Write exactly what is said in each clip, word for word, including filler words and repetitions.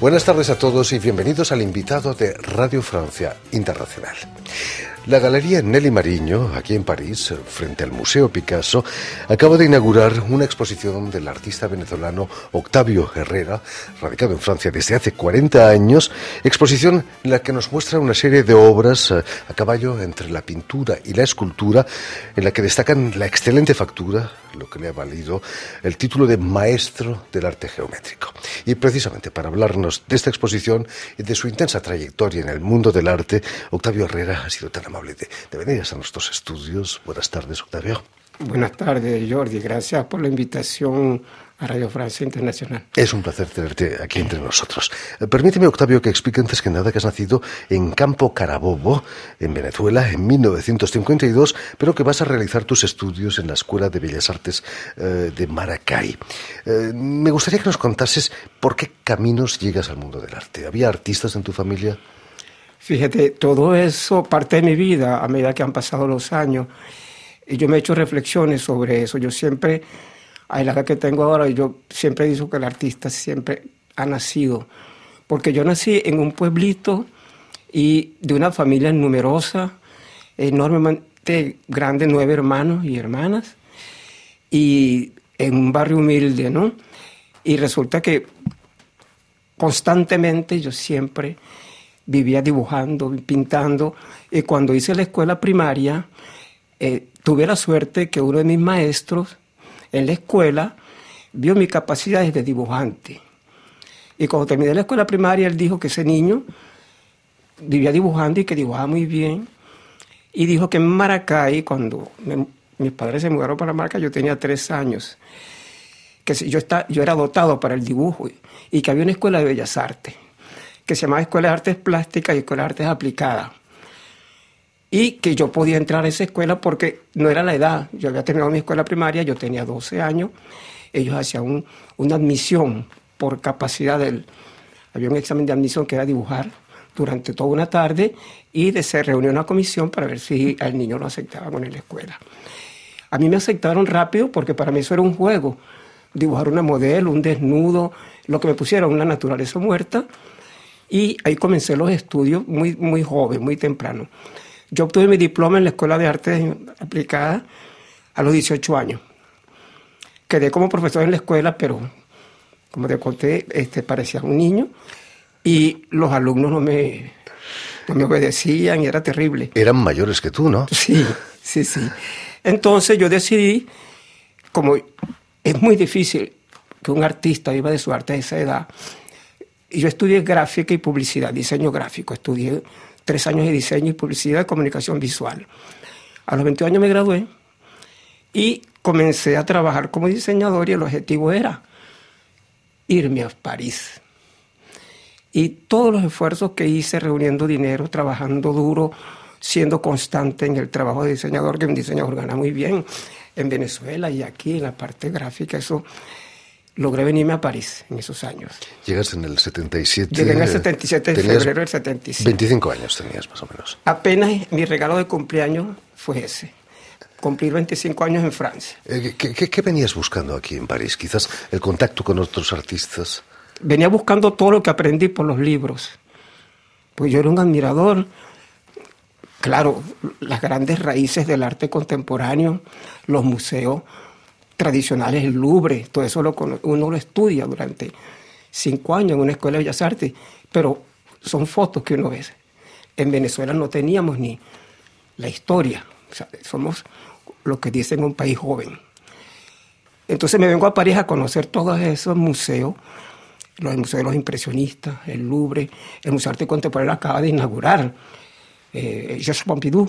Buenas tardes a todos y bienvenidos al invitado de Radio Francia Internacional. La Galería Nelly Mariño, aquí en París, frente al Museo Picasso, acaba de inaugurar una exposición del artista venezolano Octavio Herrera, radicado en Francia desde hace cuarenta años, exposición en la que nos muestra una serie de obras a caballo entre la pintura y la escultura, en la que destacan la excelente factura, lo que le ha valido el título de maestro del arte geométrico. Y precisamente para hablarnos de esta exposición y de su intensa trayectoria en el mundo del arte, Octavio Herrera ha sido tan amable de, de venir a nuestros estudios. Buenas tardes, Octavio. Buenas tardes, Jordi. Gracias por la invitación a Radio Francia Internacional. Es un placer tenerte aquí entre nosotros. Permíteme, Octavio, que explique antes que nada que has nacido en Campo Carabobo, en Venezuela, en mil novecientos cincuenta y dos, pero que vas a realizar tus estudios en la Escuela de Bellas Artes eh, de Maracay. Eh, me gustaría que nos contases por qué caminos llegas al mundo del arte. ¿Había artistas en tu familia? Fíjate, todo eso parte de mi vida a medida que han pasado los años. Y yo me he hecho reflexiones sobre eso. Yo siempre, a la edad que tengo ahora, yo siempre digo que el artista siempre ha nacido. Porque yo nací en un pueblito y de una familia numerosa, enormemente grande, nueve hermanos y hermanas, y en un barrio humilde, ¿no? Y resulta que constantemente yo siempre vivía dibujando, pintando, y cuando hice la escuela primaria, eh, tuve la suerte que uno de mis maestros en la escuela vio mis capacidades de dibujante. Y cuando terminé la escuela primaria, él dijo que ese niño vivía dibujando y que dibujaba muy bien. Y dijo que en Maracay, cuando me, mis padres se mudaron para Maracay, yo tenía tres años, que yo, está, yo era dotado para el dibujo y que había una escuela de bellas artes que se llamaba Escuela de Artes Plásticas y Escuela de Artes Aplicadas. Y que yo podía entrar a esa escuela porque no era la edad. Yo había terminado mi escuela primaria, yo tenía doce años. Ellos hacían un, una admisión por capacidad del... Había un examen de admisión que era dibujar durante toda una tarde y de se reunió una comisión para ver si al niño lo aceptaban en la escuela. A mí me aceptaron rápido porque para mí eso era un juego. Dibujar una modelo, un desnudo, lo que me pusieron, una naturaleza muerta. Y ahí comencé los estudios muy, muy joven, muy temprano. Yo obtuve mi diploma en la Escuela de Artes Aplicadas a los dieciocho años. Quedé como profesor en la escuela, pero como te conté, este, parecía un niño y los alumnos no me, no me obedecían y era terrible. Eran mayores que tú, ¿no? Sí, sí, sí. Entonces yo decidí, como es muy difícil que un artista viva de su arte a esa edad, y yo estudié gráfica y publicidad, diseño gráfico. Estudié tres años de diseño y publicidad y comunicación visual. A los veintidós años me gradué y comencé a trabajar como diseñador y el objetivo era irme a París. Y todos los esfuerzos que hice reuniendo dinero, trabajando duro, siendo constante en el trabajo de diseñador, que un diseñador gana muy bien en Venezuela y aquí en la parte gráfica, eso... Logré venirme a París en esos años. Llegas en el setenta y siete. Llegué en el setenta y siete de febrero del setenta y siete. veinticinco años tenías más o menos. Apenas mi regalo de cumpleaños fue ese. Cumplir veinticinco años en Francia. Eh, ¿qué, qué, ¿Qué venías buscando aquí en París? Quizás el contacto con otros artistas. Venía buscando todo lo que aprendí por los libros. Pues yo era un admirador. Claro, las grandes raíces del arte contemporáneo, los museos tradicionales, el Louvre, todo eso lo, uno lo estudia durante cinco años en una escuela de bellas artes, pero son fotos que uno ve. En Venezuela no teníamos ni la historia, o sea, somos lo que dicen un país joven. Entonces me vengo a París a conocer todos esos museos, los museos de los impresionistas, el Louvre, el Museo de Arte Contemporáneo acaba de inaugurar, eh, Georges Pompidou.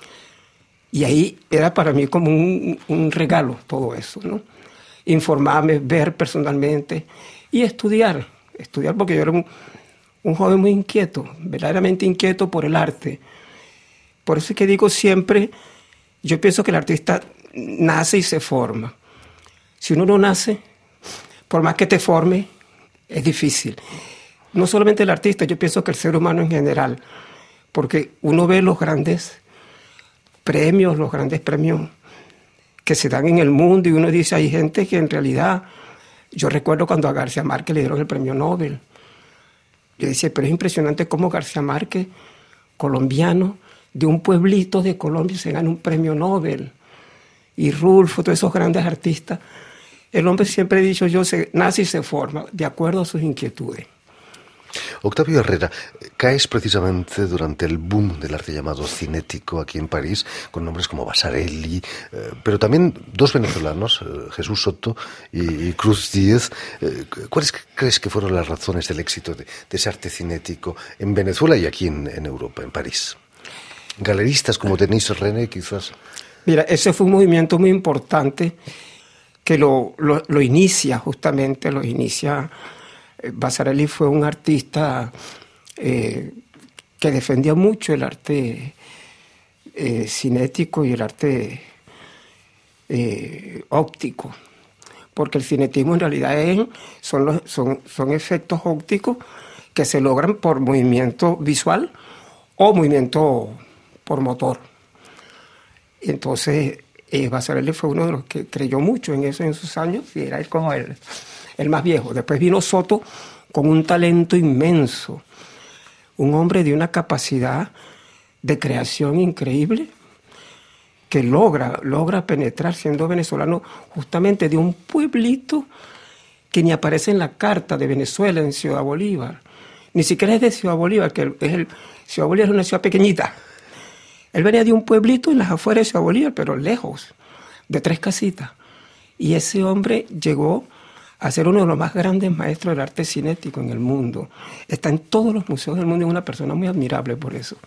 Y ahí era para mí como un, un regalo todo eso, ¿no? Informarme, ver personalmente y estudiar. Estudiar porque yo era un, un joven muy inquieto, verdaderamente inquieto por el arte. Por eso es que digo siempre, yo pienso que el artista nace y se forma. Si uno no nace, por más que te forme, es difícil. No solamente el artista, yo pienso que el ser humano en general, porque uno ve los grandes premios, los grandes premios que se dan en el mundo y uno dice, hay gente que en realidad, yo recuerdo cuando a García Márquez le dieron el premio Nobel, Yo decía, pero es impresionante cómo García Márquez, colombiano, de un pueblito de Colombia, se gana un premio Nobel. Y Rulfo, todos esos grandes artistas. El hombre siempre ha dicho, yo se, nace y se forma, de acuerdo a sus inquietudes. Octavio Herrera, caes precisamente durante el boom del arte llamado cinético aquí en París, con nombres como Vasarely, eh, pero también dos venezolanos, eh, Jesús Soto y, y Cruz Díez. Eh, ¿Cuáles crees que fueron las razones del éxito de, de ese arte cinético en Venezuela y aquí en, en Europa, en París? Galeristas como Denis René, quizás. Mira, ese fue un movimiento muy importante que lo, lo, lo inicia, justamente, lo inicia... Vasarely fue un artista eh, que defendía mucho el arte eh, cinético y el arte eh, óptico, porque el cinetismo en realidad es, son, los, son, son efectos ópticos que se logran por movimiento visual o movimiento por motor. Entonces, eh, Vasarely fue uno de los que creyó mucho en eso en sus años y era él como él. El más viejo. Después vino Soto con un talento inmenso, un hombre de una capacidad de creación increíble que logra, logra penetrar, siendo venezolano, justamente de un pueblito que ni aparece en la carta de Venezuela, en Ciudad Bolívar. Ni siquiera es de Ciudad Bolívar, que es el, Ciudad Bolívar es una ciudad pequeñita. Él venía de un pueblito en las afueras de Ciudad Bolívar, pero lejos, de tres casitas. Y ese hombre llegó a ser uno de los más grandes maestros del arte cinético en el mundo. Está en todos los museos del mundo y es una persona muy admirable por eso.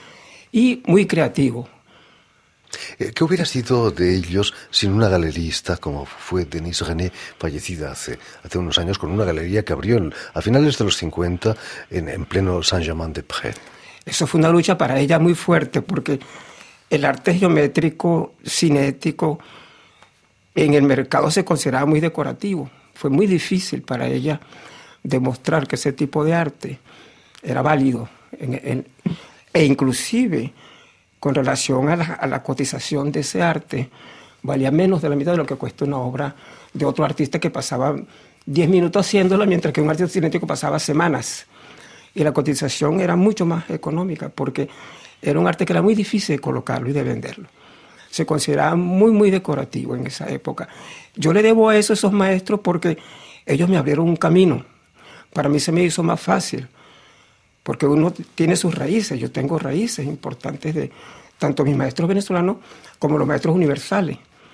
Y muy creativo. ¿Qué hubiera sido de ellos sin una galerista como fue Denis René, fallecida hace, hace unos años, con una galería que abrió en, a finales de los cincuenta en, en pleno Saint-Germain-des-Prés? Eso fue una lucha para ella muy fuerte porque el arte geométrico, cinético, en el mercado se consideraba muy decorativo. Fue muy difícil para ella demostrar que ese tipo de arte era válido. En, en, e inclusive, con relación a la, a la cotización de ese arte, valía menos de la mitad de lo que cuesta una obra de otro artista que pasaba diez minutos haciéndola, mientras que un artista cinético pasaba semanas. Y la cotización era mucho más económica, porque era un arte que era muy difícil de colocarlo y de venderlo. Se consideraba muy, muy decorativo en esa época. Yo le debo a eso a esos maestros porque ellos me abrieron un camino. Para mí se me hizo más fácil, porque uno tiene sus raíces. Yo tengo raíces importantes de tanto mis maestros venezolanos como los maestros universales.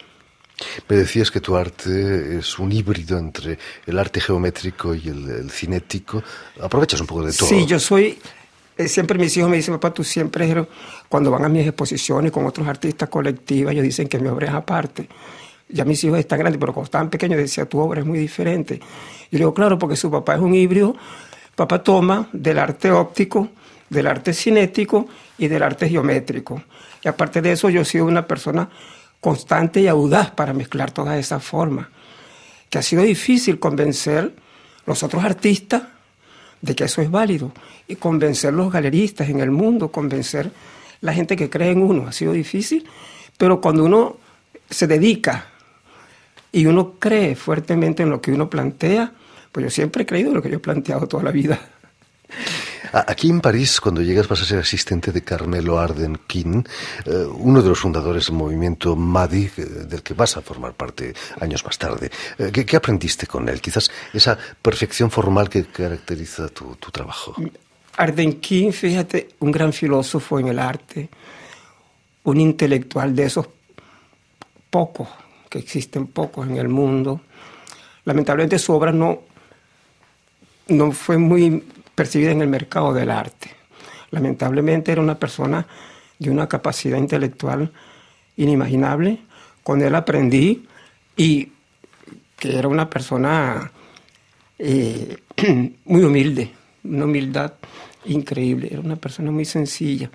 Me decías que tu arte es un híbrido entre el arte geométrico y el, el cinético. Aprovechas un poco de todo. Sí, yo soy... Siempre mis hijos me dicen, papá, tú siempre eres... Cuando van a mis exposiciones con otros artistas colectivas, ellos dicen que mi obra es aparte. Ya mis hijos están grandes, pero cuando estaban pequeños decía, tu obra es muy diferente. Yo digo, claro, porque su papá es un híbrido. Papá toma del arte óptico, del arte cinético y del arte geométrico. Y aparte de eso, yo he sido una persona constante y audaz para mezclar todas esas formas. Que ha sido difícil convencer los otros artistas de que eso es válido, y convencer los galeristas en el mundo, convencer la gente que cree en uno. Ha sido difícil, pero cuando uno se dedica y uno cree fuertemente en lo que uno plantea, pues yo siempre he creído en lo que yo he planteado toda la vida. Aquí en París, cuando llegas, vas a ser asistente de Carmelo Arden-Quin, eh, uno de los fundadores del movimiento Madi, eh, del que vas a formar parte años más tarde. Eh, ¿qué, ¿Qué aprendiste con él? Quizás esa perfección formal que caracteriza tu, tu trabajo. Arden-Quin, fíjate, un gran filósofo en el arte, un intelectual de esos pocos, que existen pocos en el mundo. Lamentablemente su obra no, no fue muy percibida en el mercado del arte. Lamentablemente era una persona de una capacidad intelectual inimaginable. Con él aprendí y que era una persona eh, muy humilde, una humildad increíble, era una persona muy sencilla.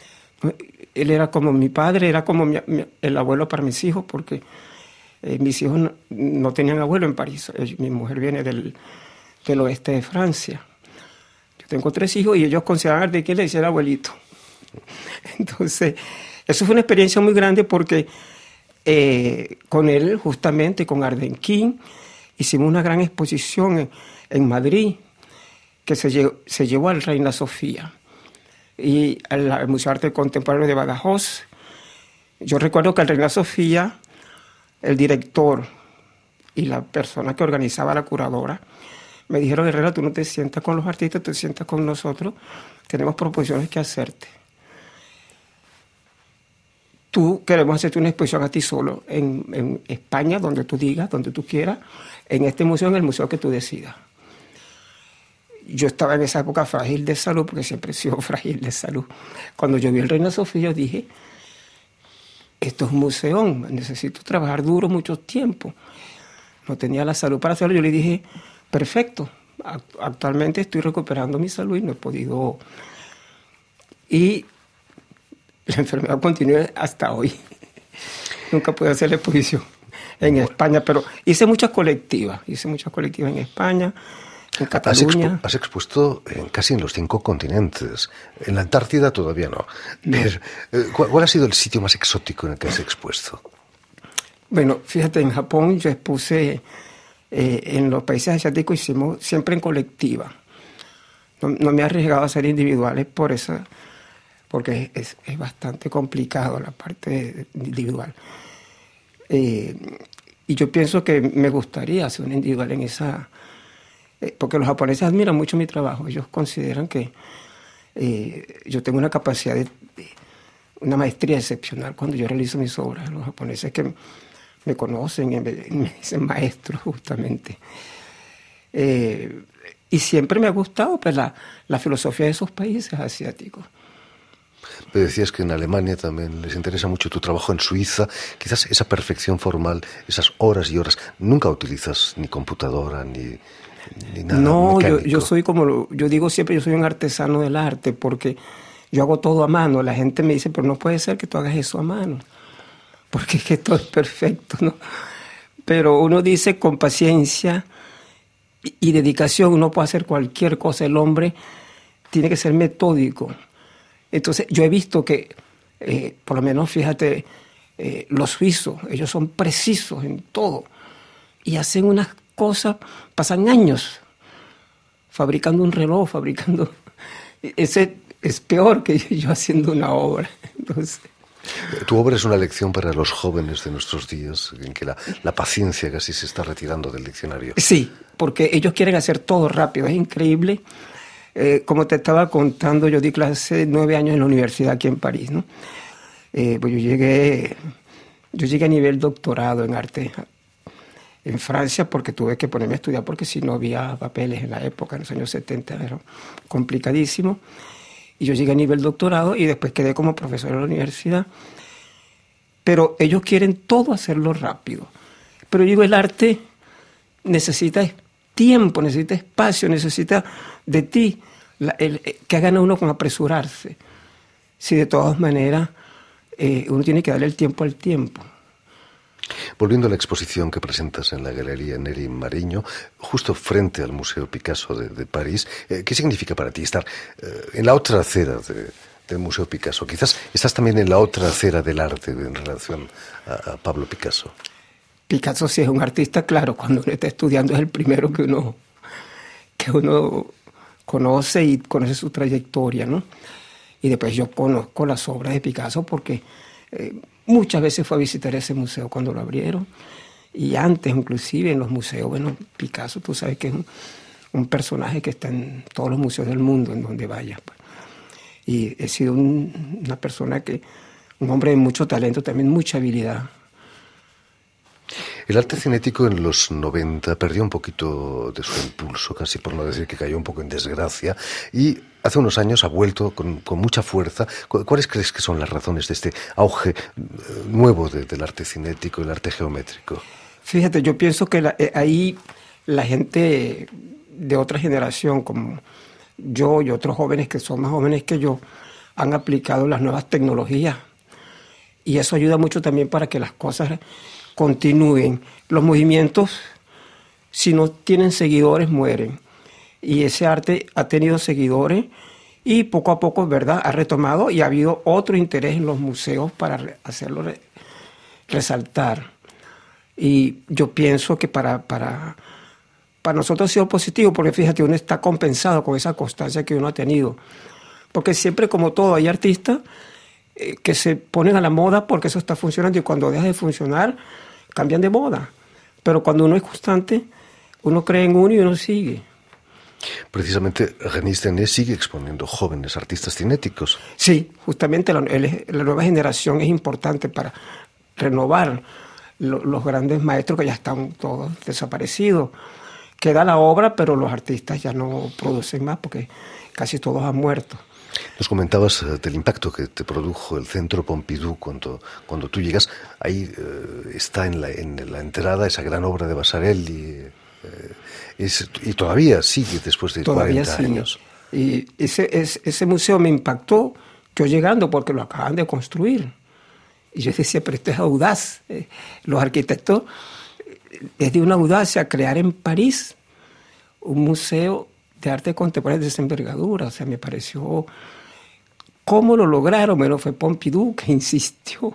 Él era como mi padre, era como mi, mi, el abuelo para mis hijos, porque eh, mis hijos no, no tenían abuelo en París. Mi mujer viene del, del oeste de Francia. Tengo tres hijos y ellos consideraban de que le decía el abuelito. Entonces, eso fue una experiencia muy grande porque eh, con él, justamente, con Arden-Quin, hicimos una gran exposición en, en Madrid. que se llevó, se llevó al Reina Sofía y al, al Museo de Arte Contemporáneo de Badajoz. Yo recuerdo que al Reina Sofía, el director y la persona que organizaba, la curadora, me dijeron: Herrera, tú no te sientas con los artistas, te sientas con nosotros, tenemos proposiciones que hacerte. Tú queremos hacerte una exposición a ti solo en, en España, donde tú digas, donde tú quieras, en este museo, en el museo que tú decidas. Yo estaba en esa época frágil de salud, porque siempre he sido frágil de salud. Cuando yo vi el Reina Sofía, yo dije: esto es un museo, necesito trabajar duro mucho tiempo. No tenía la salud para hacerlo. Yo le dije: perfecto, actualmente estoy recuperando mi salud y no he podido... Y la enfermedad continúa hasta hoy. Nunca pude hacer la exposición en España, pero hice muchas colectivas, hice muchas colectivas en España, en Cataluña. Has, expu has expuesto en casi en los cinco continentes. En la Antártida todavía no. no. Pero, ¿cuál, ¿Cuál ha sido el sitio más exótico en el que has expuesto? Bueno, fíjate, en Japón yo expuse, eh, en los países asiáticos hicimos siempre en colectiva. No, no me he arriesgado a hacer individuales por eso, porque es, es bastante complicado la parte individual. Eh, y yo pienso que me gustaría hacer un individual en esa... Eh, porque los japoneses admiran mucho mi trabajo. Ellos consideran que eh, yo tengo una capacidad de, de... una maestría excepcional cuando yo realizo mis obras. Los japoneses que me conocen y me, me dicen maestro, justamente. Eh, y siempre me ha gustado pues, la, la filosofía de esos países asiáticos. Me decías que en Alemania también les interesa mucho tu trabajo, en Suiza. Quizás esa perfección formal, esas horas y horas, nunca utilizas ni computadora ni, ni nada No, mecánico. yo, yo soy como, yo digo siempre, yo soy un artesano del arte, porque yo hago todo a mano. La gente me dice: pero no puede ser que tú hagas eso a mano, porque es que todo es perfecto, ¿no? Pero uno dice, con paciencia y, y dedicación uno puede hacer cualquier cosa. El hombre tiene que ser metódico. Entonces, yo he visto que, eh, por lo menos, fíjate, eh, los suizos, ellos son precisos en todo y hacen unas cosas, pasan años fabricando un reloj, fabricando... Ese es peor que yo haciendo una obra. Entonces... Tu obra es una lección para los jóvenes de nuestros días, en que la, la paciencia casi se está retirando del diccionario. Sí, porque ellos quieren hacer todo rápido, es increíble. Eh, como te estaba contando, yo di clase nueve años en la universidad aquí en París, ¿no? Eh, pues yo llegué, yo llegué a nivel doctorado en arte en Francia, porque tuve que ponerme a estudiar, porque si no había papeles en la época, en los años setenta, era complicadísimo. Y yo llegué a nivel doctorado y después quedé como profesor en la universidad. Pero ellos quieren todo hacerlo rápido. Pero yo digo, el arte necesita tiempo, necesita espacio, necesita de ti, la, el, que hagan a uno con apresurarse. Si de todas maneras eh, uno tiene que darle el tiempo al tiempo. Volviendo a la exposición que presentas en la Galería Neri Mariño, justo frente al Museo Picasso de, de París, eh, ¿qué significa para ti estar eh, en la otra acera de, del Museo Picasso? Quizás estás también en la otra acera del arte en relación a, a Pablo Picasso. Picasso sí es un artista, claro, cuando uno está estudiando es el primero que uno, que uno conoce y conoce su trayectoria, ¿no? Y después yo conozco las obras de Picasso porque eh, muchas veces fui a visitar ese museo cuando lo abrieron, y antes inclusive en los museos. Bueno, Picasso, tú sabes que es un, un personaje que está en todos los museos del mundo, en donde vayas, pues. Y he sido un, una persona que, un hombre de mucho talento, también mucha habilidad. El arte cinético en los noventa perdió un poquito de su impulso, casi por no decir que cayó un poco en desgracia, y hace unos años ha vuelto con, con mucha fuerza. ¿Cuáles crees que son las razones de este auge nuevo de, del arte cinético, el arte geométrico? Fíjate, yo pienso que la, eh, ahí la gente de otra generación, como yo y otros jóvenes que son más jóvenes que yo, han aplicado las nuevas tecnologías, y eso ayuda mucho también para que las cosas continúen. Los movimientos, si no tienen seguidores, mueren. Y ese arte ha tenido seguidores y poco a poco, ¿verdad?, ha retomado, y ha habido otro interés en los museos para hacerlo re resaltar. Y yo pienso que para, para, para nosotros ha sido positivo, porque fíjate, uno está compensado con esa constancia que uno ha tenido. Porque siempre, como todo, hay artistas eh, que se ponen a la moda porque eso está funcionando, y cuando deja de funcionar, cambian de moda. Pero cuando uno es constante, uno cree en uno y uno sigue. Precisamente, Renis Denés sigue exponiendo jóvenes artistas cinéticos. Sí, justamente la, el, la nueva generación es importante para renovar lo, los grandes maestros que ya están todos desaparecidos. Queda la obra, pero los artistas ya no producen más porque casi todos han muerto. Nos comentabas uh, del impacto que te produjo el Centro Pompidou cuando, cuando tú llegas. Ahí uh, está en la, en la entrada esa gran obra de Vasarely. Uh, es, y todavía sigue después de todavía cuarenta sigue. años. Y ese, ese, ese museo me impactó yo llegando porque lo acaban de construir. Y yo decía, pero esto es audaz. Eh, los arquitectos, es de una audacia crear en París un museo de arte contemporáneo de esa envergadura. O sea, me pareció... ¿Cómo lo lograron? Bueno, fue Pompidou que insistió.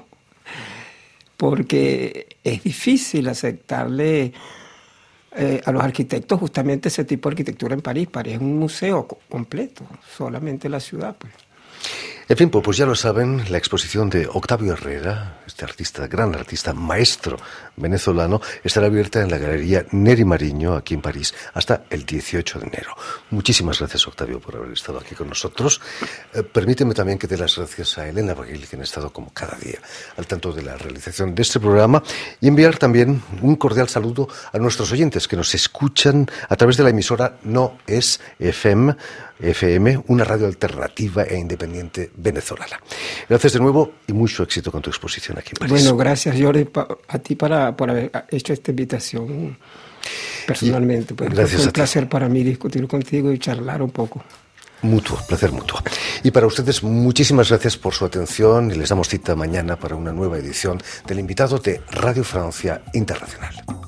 Porque es difícil aceptarle eh, a los arquitectos justamente ese tipo de arquitectura en París. París es un museo completo, solamente la ciudad, pues. En fin, pues ya lo saben, la exposición de Octavio Herrera, este artista, gran artista, maestro venezolano, estará abierta en la Galería Neri Mariño, aquí en París, hasta el dieciocho de enero. Muchísimas gracias, Octavio, por haber estado aquí con nosotros. Eh, permíteme también que dé las gracias a Elena Baguil, que han estado como cada día al tanto de la realización de este programa, y enviar también un cordial saludo a nuestros oyentes que nos escuchan a través de la emisora No Es F M, F M, una radio alternativa e independiente venezolana. Gracias de nuevo y mucho éxito con tu exposición aquí en París. Bueno, gracias, Jordi, a ti para, por haber hecho esta invitación personalmente. Pues, gracias. Fue un placer para mí discutir contigo y charlar un poco. Mutuo, placer mutuo. Y para ustedes, muchísimas gracias por su atención y les damos cita mañana para una nueva edición del invitado de Radio Francia Internacional.